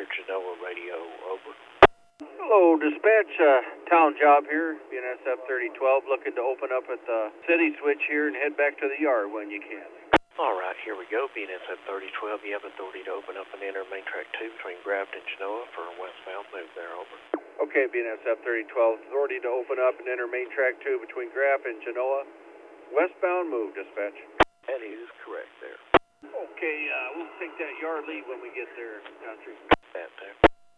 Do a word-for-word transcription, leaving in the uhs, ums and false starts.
Western Genoa radio, over. Hello, dispatch, uh, town job here, B N S F thirty twelve, looking to open up at the city switch here and head back to the yard when you can. All right, here we go, B N S F thirty twelve, you have authority to open up and enter main track two between Grafton and Genoa for a westbound move there, over. Okay, B N S F thirty twelve, authority to open up and enter main track two between Grafton and Genoa, westbound move, dispatch. That is correct there. Okay, uh, we'll take that yard lead when we get there, country. That there.